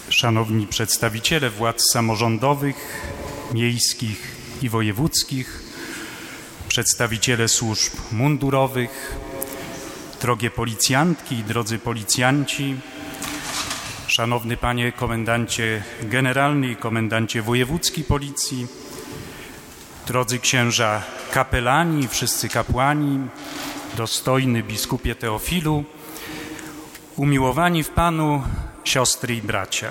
Szanowni przedstawiciele władz samorządowych, miejskich i wojewódzkich, przedstawiciele służb mundurowych, drogie policjantki i drodzy policjanci, szanowny panie komendancie generalny i komendancie wojewódzki policji, drodzy księża kapelani i wszyscy kapłani, dostojny biskupie Teofilu, umiłowani w Panu siostry i bracia.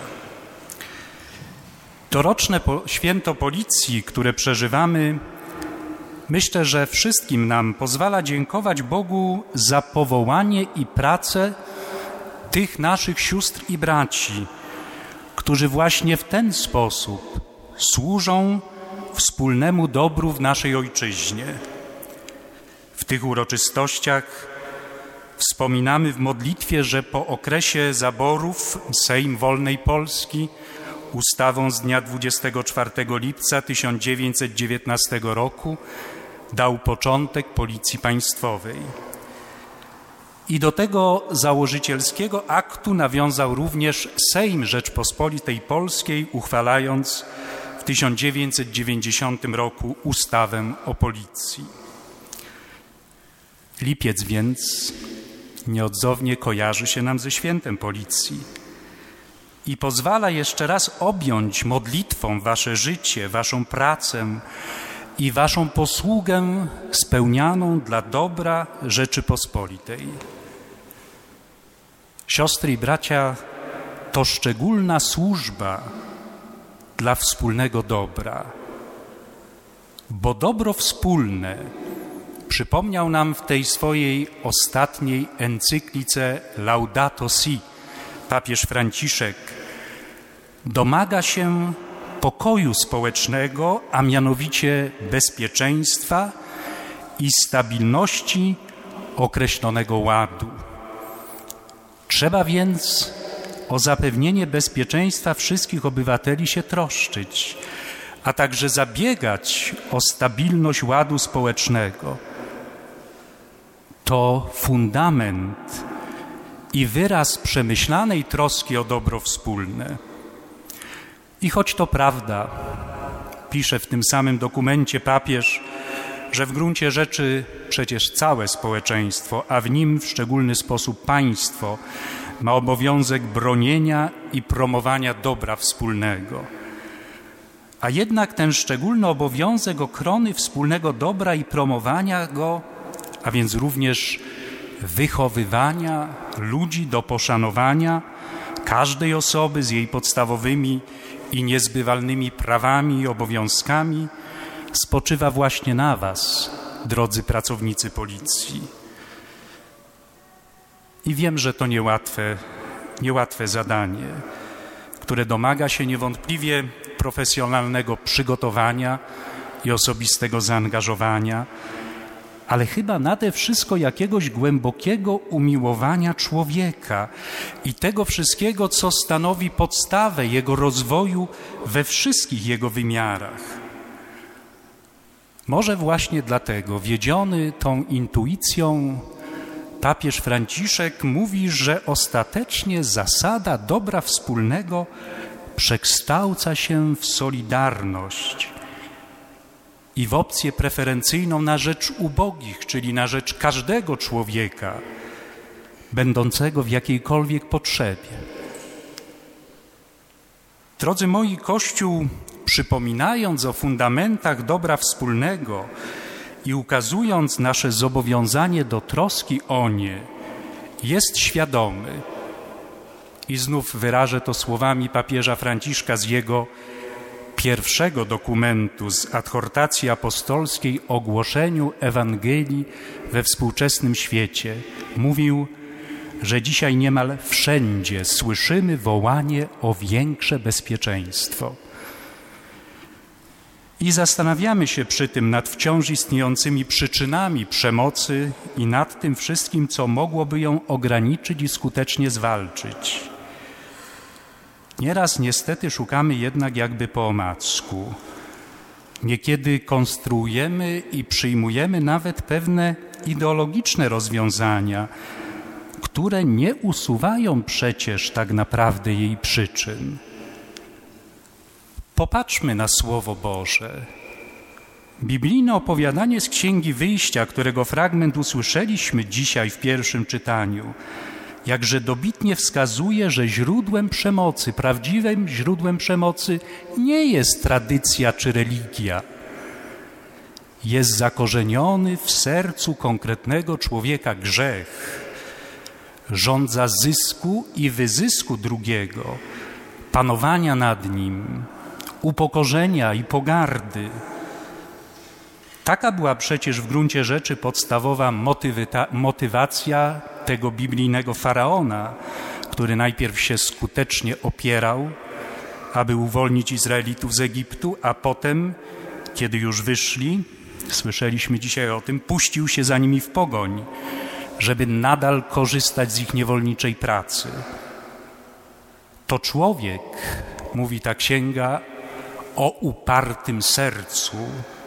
Doroczne święto Policji, które przeżywamy, myślę, że wszystkim nam pozwala dziękować Bogu za powołanie i pracę tych naszych sióstr i braci, którzy właśnie w ten sposób służą wspólnemu dobru w naszej ojczyźnie. W tych uroczystościach wspominamy w modlitwie, że po okresie zaborów Sejm Wolnej Polski ustawą z dnia 24 lipca 1919 roku dał początek Policji Państwowej. I do tego założycielskiego aktu nawiązał również Sejm Rzeczpospolitej Polskiej, uchwalając w 1990 roku ustawę o Policji. Lipiec więc nieodzownie kojarzy się nam ze świętem Policji i pozwala jeszcze raz objąć modlitwą wasze życie, waszą pracę i waszą posługę spełnianą dla dobra Rzeczypospolitej. Siostry i bracia, to szczególna służba dla wspólnego dobra, bo dobro wspólne, przypomniał nam w tej swojej ostatniej encyklice Laudato Si papież Franciszek, domaga się pokoju społecznego, a mianowicie bezpieczeństwa i stabilności określonego ładu. Trzeba więc o zapewnienie bezpieczeństwa wszystkich obywateli się troszczyć, a także zabiegać o stabilność ładu społecznego. To fundament i wyraz przemyślanej troski o dobro wspólne. I choć to prawda, pisze w tym samym dokumencie papież, że w gruncie rzeczy przecież całe społeczeństwo, a w nim w szczególny sposób państwo, ma obowiązek bronienia i promowania dobra wspólnego. A jednak ten szczególny obowiązek ochrony wspólnego dobra i promowania go, a więc również wychowywania ludzi do poszanowania każdej osoby z jej podstawowymi i niezbywalnymi prawami i obowiązkami, spoczywa właśnie na was, drodzy pracownicy policji. I wiem, że to niełatwe zadanie, które domaga się niewątpliwie profesjonalnego przygotowania i osobistego zaangażowania, ale chyba nade wszystko jakiegoś głębokiego umiłowania człowieka i tego wszystkiego, co stanowi podstawę jego rozwoju we wszystkich jego wymiarach. Może właśnie dlatego, wiedziony tą intuicją, papież Franciszek mówi, że ostatecznie zasada dobra wspólnego przekształca się w solidarność i w opcję preferencyjną na rzecz ubogich, czyli na rzecz każdego człowieka będącego w jakiejkolwiek potrzebie. Drodzy moi, Kościół, przypominając o fundamentach dobra wspólnego i ukazując nasze zobowiązanie do troski o nie, jest świadomy, i znów wyrażę to słowami papieża Franciszka z jego pierwszego dokumentu z adhortacji apostolskiej o głoszeniu Ewangelii we współczesnym świecie. Mówił, że dzisiaj niemal wszędzie słyszymy wołanie o większe bezpieczeństwo. I zastanawiamy się przy tym nad wciąż istniejącymi przyczynami przemocy i nad tym wszystkim, co mogłoby ją ograniczyć i skutecznie zwalczyć. Nieraz niestety szukamy jednak jakby po omacku. Niekiedy konstruujemy i przyjmujemy nawet pewne ideologiczne rozwiązania, które nie usuwają przecież tak naprawdę jej przyczyn. Popatrzmy na Słowo Boże. Biblijne opowiadanie z Księgi Wyjścia, którego fragment usłyszeliśmy dzisiaj w pierwszym czytaniu, jakże dobitnie wskazuje, że źródłem przemocy, prawdziwym źródłem przemocy nie jest tradycja czy religia. Jest zakorzeniony w sercu konkretnego człowieka grzech, żądza zysku i wyzysku drugiego, panowania nad nim, upokorzenia i pogardy. Taka była przecież w gruncie rzeczy podstawowa motywacja tego biblijnego faraona, który najpierw się skutecznie opierał, aby uwolnić Izraelitów z Egiptu, a potem, kiedy już wyszli, słyszeliśmy dzisiaj o tym, puścił się za nimi w pogoń, żeby nadal korzystać z ich niewolniczej pracy. To człowiek, mówi ta księga, o upartym sercu.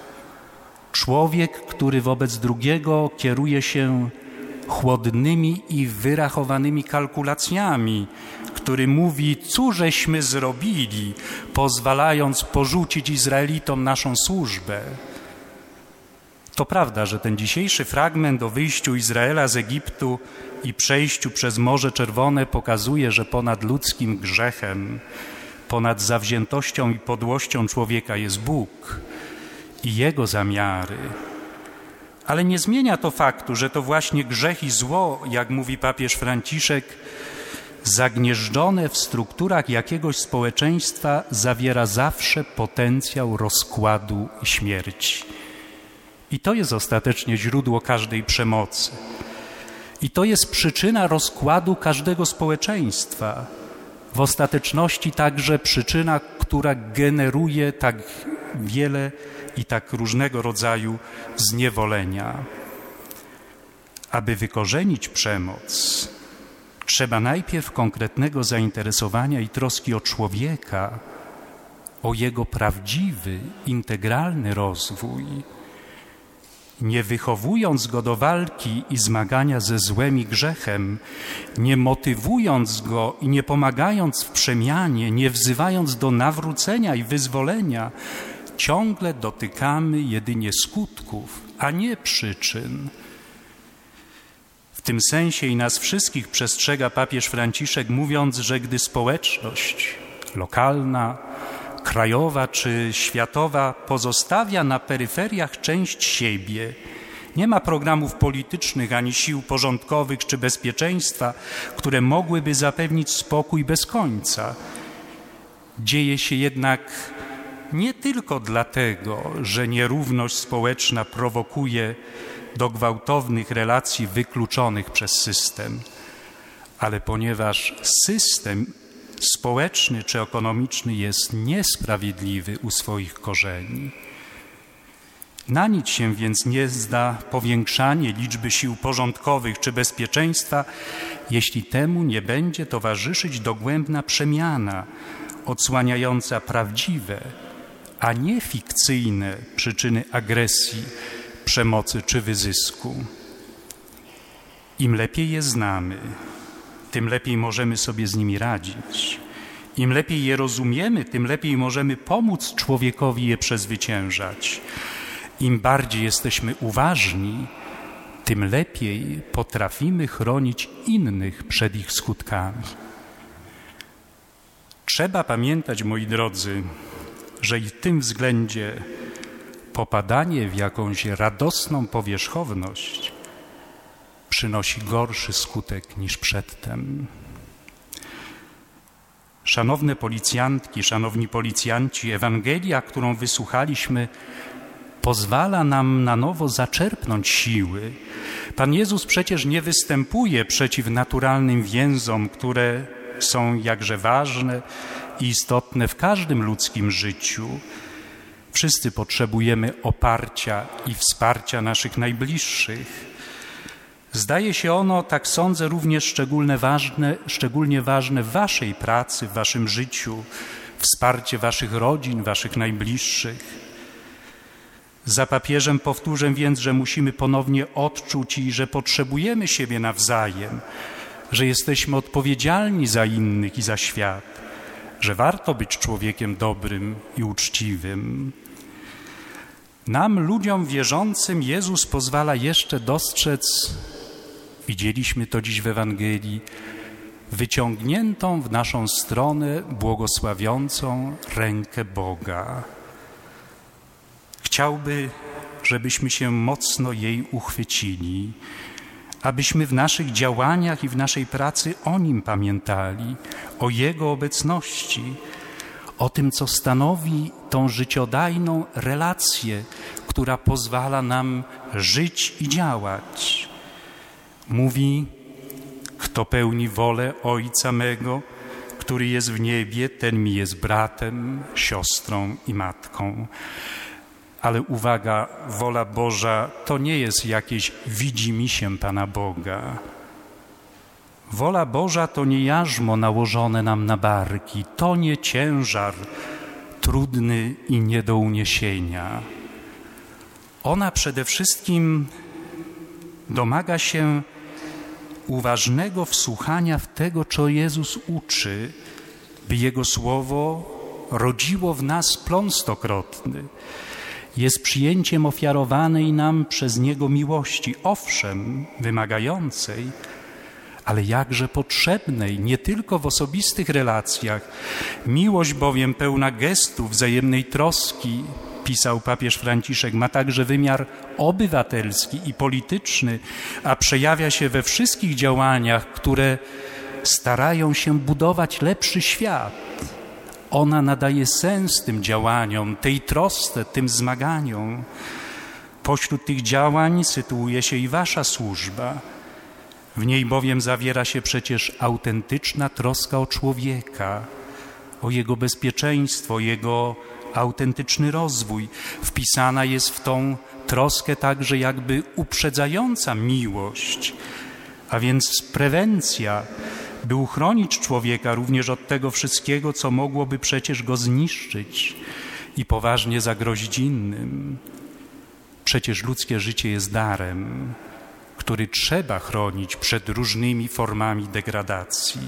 Człowiek, który wobec drugiego kieruje się chłodnymi i wyrachowanymi kalkulacjami, który mówi, cóżeśmy zrobili, pozwalając porzucić Izraelitom naszą służbę. To prawda, że ten dzisiejszy fragment o wyjściu Izraela z Egiptu i przejściu przez Morze Czerwone pokazuje, że ponad ludzkim grzechem, ponad zawziętością i podłością człowieka jest Bóg i Jego zamiary. Ale nie zmienia to faktu, że to właśnie grzech i zło, jak mówi papież Franciszek, zagnieżdżone w strukturach jakiegoś społeczeństwa zawiera zawsze potencjał rozkładu i śmierci. I to jest ostatecznie źródło każdej przemocy. I to jest przyczyna rozkładu każdego społeczeństwa. W ostateczności także przyczyna, która generuje tak wiele i tak różnego rodzaju zniewolenia. Aby wykorzenić przemoc, trzeba najpierw konkretnego zainteresowania i troski o człowieka, o jego prawdziwy, integralny rozwój. Nie wychowując go do walki i zmagania ze złem i grzechem, nie motywując go i nie pomagając w przemianie, nie wzywając do nawrócenia i wyzwolenia, ciągle dotykamy jedynie skutków, a nie przyczyn. W tym sensie i nas wszystkich przestrzega papież Franciszek, mówiąc, że gdy społeczność lokalna, krajowa czy światowa pozostawia na peryferiach część siebie, nie ma programów politycznych ani sił porządkowych czy bezpieczeństwa, które mogłyby zapewnić spokój bez końca. Dzieje się jednak nie tylko dlatego, że nierówność społeczna prowokuje do gwałtownych relacji wykluczonych przez system, ale ponieważ system społeczny czy ekonomiczny jest niesprawiedliwy u swoich korzeni. Na nic się więc nie zda powiększanie liczby sił porządkowych czy bezpieczeństwa, jeśli temu nie będzie towarzyszyć dogłębna przemiana odsłaniająca prawdziwe, a nie fikcyjne przyczyny agresji, przemocy czy wyzysku. Im lepiej je znamy, tym lepiej możemy sobie z nimi radzić. Im lepiej je rozumiemy, tym lepiej możemy pomóc człowiekowi je przezwyciężać. Im bardziej jesteśmy uważni, tym lepiej potrafimy chronić innych przed ich skutkami. Trzeba pamiętać, moi drodzy, że i w tym względzie popadanie w jakąś radosną powierzchowność przynosi gorszy skutek niż przedtem. Szanowne policjantki, szanowni policjanci, Ewangelia, którą wysłuchaliśmy, pozwala nam na nowo zaczerpnąć siły. Pan Jezus przecież nie występuje przeciw naturalnym więzom, które są jakże ważne i istotne w każdym ludzkim życiu. Wszyscy potrzebujemy oparcia i wsparcia naszych najbliższych. Zdaje się ono, tak sądzę, również szczególnie ważne w waszej pracy, w waszym życiu, wsparcie waszych rodzin, waszych najbliższych. Za papieżem powtórzę więc, że musimy ponownie odczuć i że potrzebujemy siebie nawzajem, że jesteśmy odpowiedzialni za innych i za świat, że warto być człowiekiem dobrym i uczciwym. Nam, ludziom wierzącym, Jezus pozwala jeszcze dostrzec, widzieliśmy to dziś w Ewangelii, wyciągniętą w naszą stronę, błogosławiącą rękę Boga. Chciałby, żebyśmy się mocno jej uchwycili, abyśmy w naszych działaniach i w naszej pracy o Nim pamiętali, o Jego obecności, o tym, co stanowi tą życiodajną relację, która pozwala nam żyć i działać. Mówi: kto pełni wolę Ojca mego, który jest w niebie, ten mi jest bratem, siostrą i matką. Ale uwaga, wola Boża to nie jest jakieś widzimisię Pana Boga. Wola Boża to nie jarzmo nałożone nam na barki, to nie ciężar trudny i nie do uniesienia. Ona przede wszystkim domaga się uważnego wsłuchania w tego, co Jezus uczy, by Jego słowo rodziło w nas plon stokrotny. Jest przyjęciem ofiarowanej nam przez Niego miłości, owszem, wymagającej, ale jakże potrzebnej, nie tylko w osobistych relacjach. Miłość bowiem pełna gestów, wzajemnej troski, pisał papież Franciszek, ma także wymiar obywatelski i polityczny, a przejawia się we wszystkich działaniach, które starają się budować lepszy świat. Ona nadaje sens tym działaniom, tej trosce, tym zmaganiom. Pośród tych działań sytuuje się i wasza służba. W niej bowiem zawiera się przecież autentyczna troska o człowieka, o jego bezpieczeństwo, jego autentyczny rozwój. Wpisana jest w tą troskę także jakby uprzedzająca miłość, a więc prewencja, by uchronić człowieka również od tego wszystkiego, co mogłoby przecież go zniszczyć i poważnie zagrozić innym. Przecież ludzkie życie jest darem, który trzeba chronić przed różnymi formami degradacji.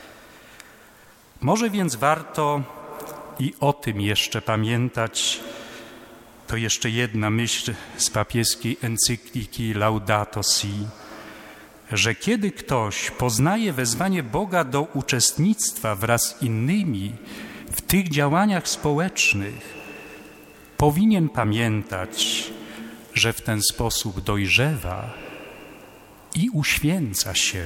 Może więc warto i o tym jeszcze pamiętać. To jeszcze jedna myśl z papieskiej encykliki Laudato Si, że kiedy ktoś poznaje wezwanie Boga do uczestnictwa wraz z innymi w tych działaniach społecznych, powinien pamiętać, że w ten sposób dojrzewa i uświęca się.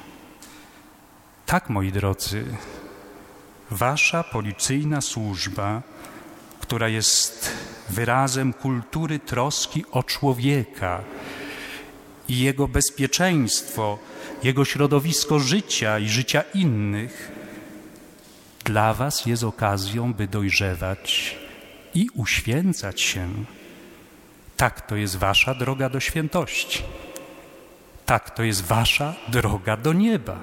Tak, moi drodzy, wasza policyjna służba, która jest wyrazem kultury troski o człowieka i jego bezpieczeństwo, jego środowisko życia i życia innych, dla was jest okazją, by dojrzewać i uświęcać się. Tak, to jest wasza droga do świętości. Tak, to jest wasza droga do nieba.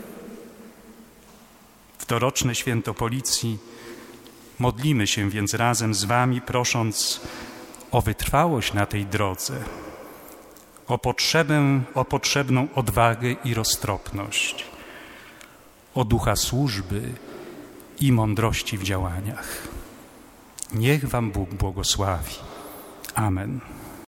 W doroczne święto Policji modlimy się więc razem z wami, prosząc o wytrwałość na tej drodze, o potrzebną odwagę i roztropność, o ducha służby i mądrości w działaniach. Niech wam Bóg błogosławi. Amen.